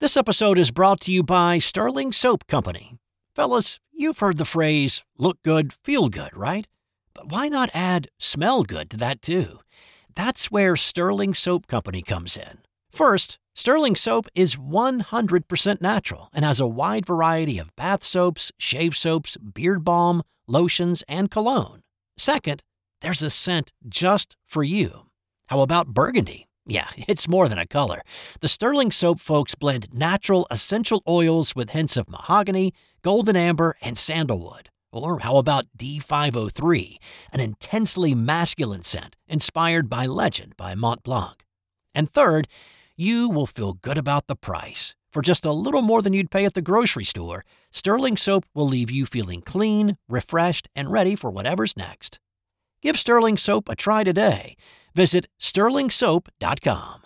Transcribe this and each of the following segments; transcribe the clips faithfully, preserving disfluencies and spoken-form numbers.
This episode is brought to you by Sterling Soap Company. Fellas, you've heard the phrase, look good, feel good, right? But why not add smell good to that too? That's where Sterling Soap Company comes in. First, Sterling Soap is one hundred percent natural and has a wide variety of bath soaps, shave soaps, beard balm, lotions, and cologne. Second, there's a scent just for you. How about burgundy? Yeah, it's more than a color. The Sterling Soap folks blend natural essential oils with hints of mahogany, golden amber, and sandalwood. Or how about D five oh three, an intensely masculine scent inspired by Legend by Mont Blanc. And third, you will feel good about the price. For just a little more than you'd pay at the grocery store, Sterling Soap will leave you feeling clean, refreshed, and ready for whatever's next. Give Sterling Soap a try today. Visit sterling soap dot com.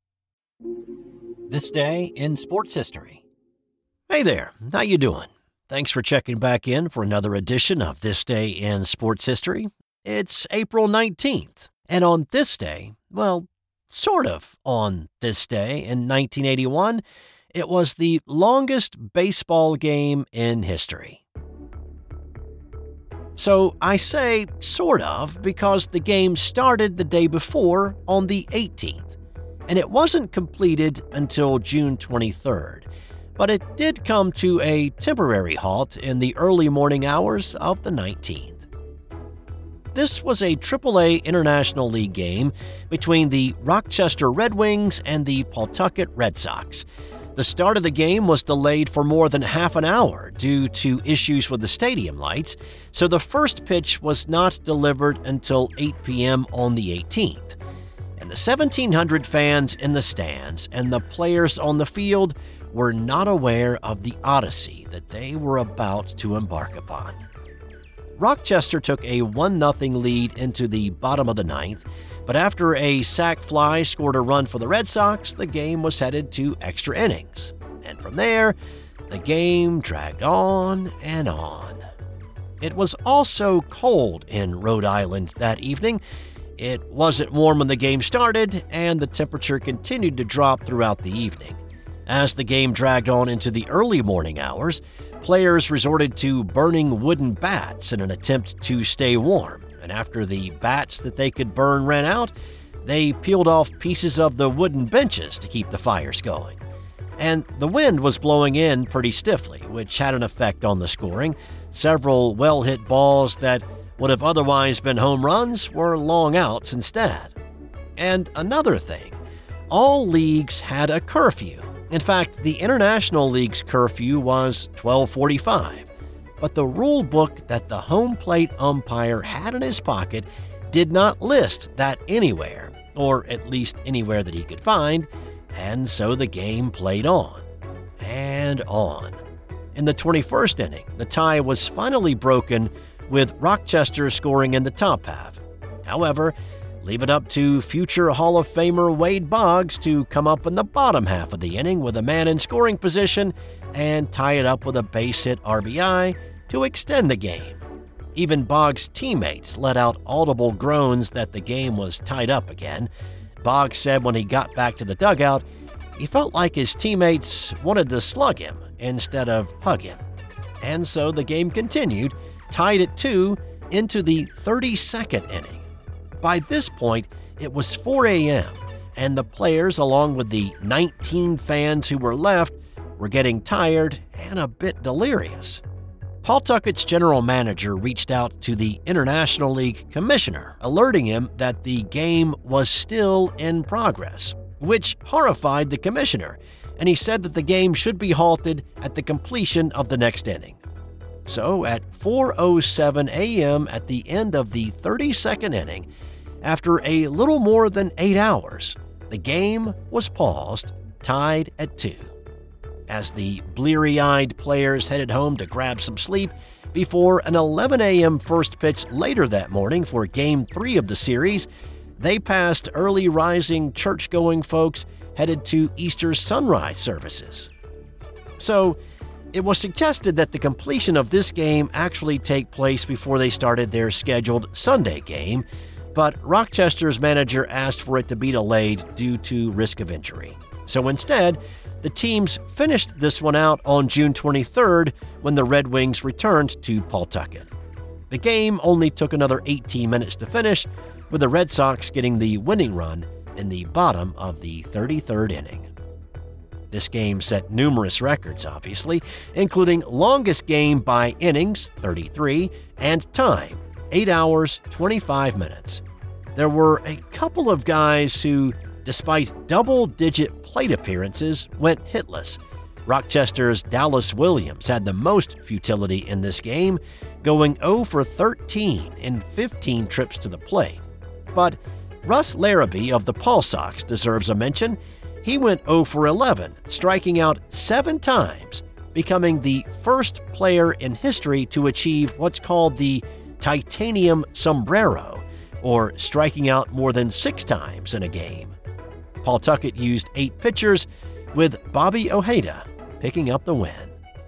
This day in sports history. Hey there, how you doing? Thanks for checking back in for another edition of This Day in Sports History. It's April nineteenth, and on this day, well, sort of on this day in nineteen eighty-one, it was the longest baseball game in history. So I say sort of because the game started the day before on the eighteenth, and it wasn't completed until June twenty-third, but it did come to a temporary halt in the early morning hours of the nineteenth. This was a triple A International League game between the Rochester Red Wings and the Pawtucket Red Sox. The start of the game was delayed for more than half an hour due to issues with the stadium lights, so the first pitch was not delivered until eight p.m. on the eighteenth. And the seventeen hundred fans in the stands and the players on the field were not aware of the odyssey that they were about to embark upon. Rochester took a one nothing lead into the bottom of the ninth, but after a sac fly scored a run for the Red Sox, the game was headed to extra innings. And from there, the game dragged on and on. It was also cold in Rhode Island that evening. It wasn't warm when the game started, and the temperature continued to drop throughout the evening. As the game dragged on into the early morning hours, players resorted to burning wooden bats in an attempt to stay warm. And after the bats that they could burn ran out, they peeled off pieces of the wooden benches to keep the fires going. And the wind was blowing in pretty stiffly, which had an effect on the scoring. Several well-hit balls that would have otherwise been home runs were long outs instead. And another thing, all leagues had a curfew. In fact, the International League's curfew was twelve forty-five. But the rule book that the home plate umpire had in his pocket did not list that anywhere, or at least anywhere that he could find, and so the game played on and on. In the twenty-first inning, the tie was finally broken with Rochester scoring in the top half. However, leave it up to future Hall of Famer Wade Boggs to come up in the bottom half of the inning with a man in scoring position and tie it up with a base hit R B I to extend the game. Even Boggs' teammates let out audible groans that the game was tied up again. Boggs said when he got back to the dugout, he felt like his teammates wanted to slug him instead of hug him. And so the game continued, tied at two, into the thirty-second inning. By this point, it was four a.m., and the players, along with the nineteen fans who were left, were getting tired and a bit delirious. Pawtucket's general manager reached out to the International League commissioner, alerting him that the game was still in progress, which horrified the commissioner, and he said that the game should be halted at the completion of the next inning. So at four oh seven a.m. at the end of the thirty-second inning, after a little more than eight hours, the game was paused, tied at two. As the bleary-eyed players headed home to grab some sleep before an eleven a.m. first pitch later that morning for Game three of the series, they passed early rising church-going folks headed to Easter sunrise services. So, it was suggested that the completion of this game actually take place before they started their scheduled Sunday game, but Rochester's manager asked for it to be delayed due to risk of injury. So instead, The teams finished this one out on June twenty-third when the Red Wings returned to Pawtucket. The game only took another eighteen minutes to finish, with the Red Sox getting the winning run in the bottom of the thirty-third inning. This game set numerous records, obviously, including longest game by innings, thirty-three, and time, eight hours, twenty-five minutes. There were a couple of guys who, despite double-digit plate appearances, went hitless. Rochester's Dallas Williams had the most futility in this game, going oh for thirteen in fifteen trips to the plate. But Russ Larrabee of the Paul Sox deserves a mention. He went oh for eleven, striking out seven times, becoming the first player in history to achieve what's called the titanium sombrero, or striking out more than six times in a game. Pawtucket used eight pitchers, with Bobby Ojeda picking up the win.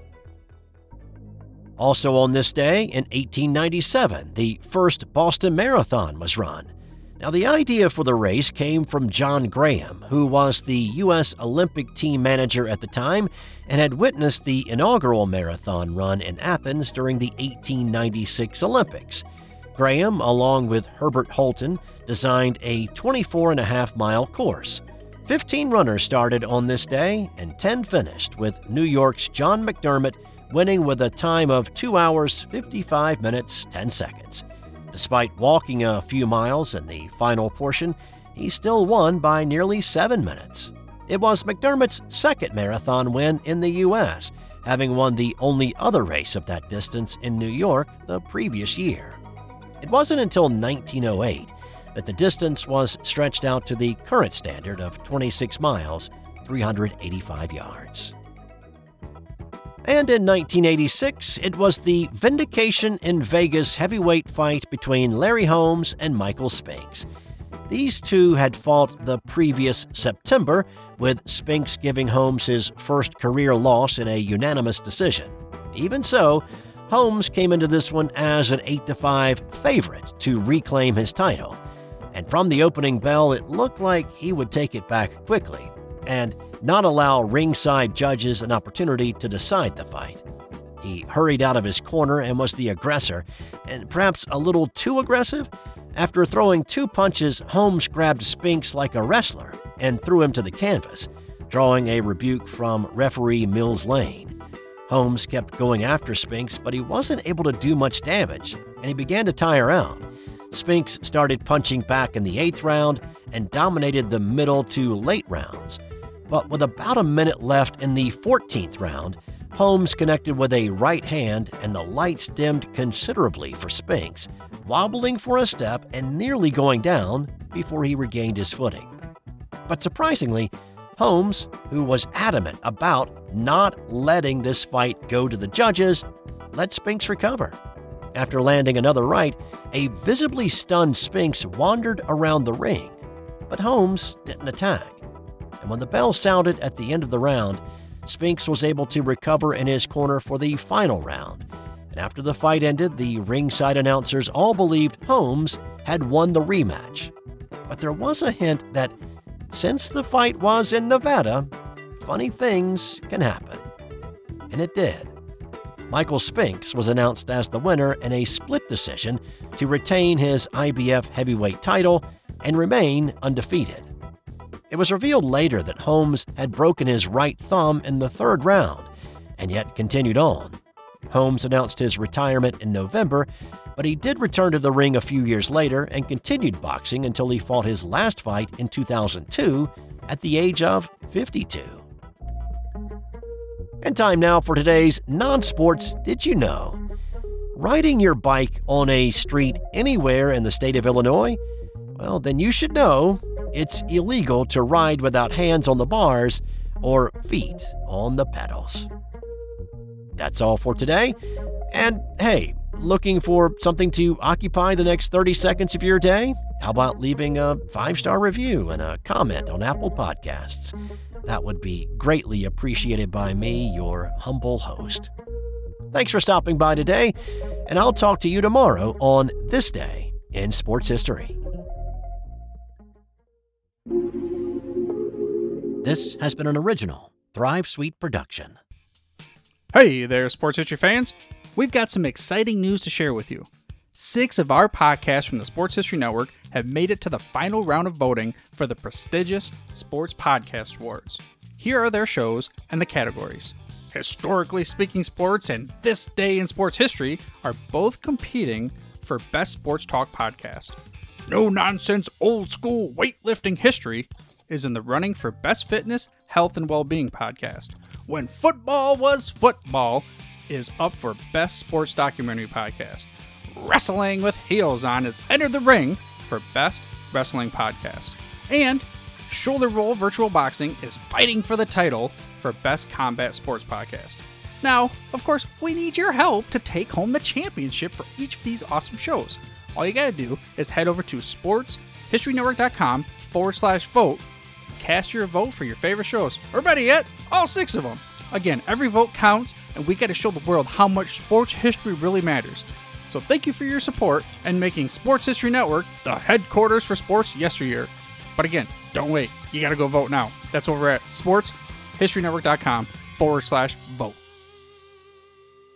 Also on this day, in eighteen ninety-seven, the first Boston Marathon was run. Now, the idea for the race came from John Graham, who was the U S Olympic team manager at the time and had witnessed the inaugural marathon run in Athens during the eighteen ninety-six Olympics. Graham, along with Herbert Holton, designed a twenty-four and a half mile course. fifteen runners started on this day, and ten finished, with New York's John McDermott winning with a time of two hours, fifty-five minutes, ten seconds. Despite walking a few miles in the final portion, he still won by nearly seven minutes. It was McDermott's second marathon win in the U S, having won the only other race of that distance in New York the previous year. It wasn't until nineteen oh eight that the distance was stretched out to the current standard of twenty-six miles, three hundred eighty-five yards. And in nineteen eighty-six, it was the Vindication in Vegas heavyweight fight between Larry Holmes and Michael Spinks. These two had fought the previous September, with Spinks giving Holmes his first career loss in a unanimous decision. Even so, Holmes came into this one as an eight to five favorite to reclaim his title. And from the opening bell, it looked like he would take it back quickly and not allow ringside judges an opportunity to decide the fight. He hurried out of his corner and was the aggressor, and perhaps a little too aggressive. After throwing two punches, Holmes grabbed Spinks like a wrestler and threw him to the canvas, drawing a rebuke from referee Mills Lane. Holmes kept going after Spinks, but he wasn't able to do much damage, and he began to tire out. Spinks started punching back in the eighth round and dominated the middle to late rounds. But with about a minute left in the fourteenth round, Holmes connected with a right hand and the lights dimmed considerably for Spinks, wobbling for a step and nearly going down before he regained his footing. But surprisingly, Holmes, who was adamant about not letting this fight go to the judges, let Spinks recover. After landing another right, a visibly stunned Spinks wandered around the ring, but Holmes didn't attack. And when the bell sounded at the end of the round, Spinks was able to recover in his corner for the final round. And after the fight ended, the ringside announcers all believed Holmes had won the rematch. But there was a hint that since the fight was in Nevada, funny things can happen. And it did. Michael Spinks was announced as the winner in a split decision to retain his I B F heavyweight title and remain undefeated. It was revealed later that Holmes had broken his right thumb in the third round, and yet continued on. Holmes announced his retirement in November, but he did return to the ring a few years later and continued boxing until he fought his last fight in two thousand two at the age of fifty-two. And time now for today's non-sports Did You Know? Riding your bike on a street anywhere in the state of Illinois? Well, then you should know it's illegal to ride without hands on the bars or feet on the pedals. That's all for today. And hey, looking for something to occupy the next thirty seconds of your day? How about leaving a five-star review and a comment on Apple Podcasts? That would be greatly appreciated by me, your humble host. Thanks for stopping by today, and I'll talk to you tomorrow on This Day in Sports History. This has been an original Thrive Suite production. Hey there, sports history fans. We've got some exciting news to share with you. Six of our podcasts from the Sports History Network have made it to the final round of voting for the prestigious Sports Podcast Awards. Here are their shows and the categories. Historically Speaking Sports and This Day in Sports History are both competing for Best Sports Talk Podcast. No Nonsense Old School Weightlifting History is in the running for Best Fitness, Health, and Wellbeing Podcast. When Football Was Football is up for Best Sports Documentary Podcast. Wrestling with Heels On has entered the ring for Best Wrestling Podcast. And Shoulder Roll Virtual Boxing is fighting for the title for Best Combat Sports Podcast. Now, of course, we need your help to take home the championship for each of these awesome shows. All you gotta do is head over to sportshistorynetwork.com forward slash vote, cast your vote for your favorite shows, or better yet, all six of them. Again, every vote counts, and we gotta show the world how much sports history really matters. So thank you for your support and making Sports History Network the headquarters for sports yesteryear. But again, don't wait. You gotta go vote now. That's over at sportshistorynetwork.com forward slash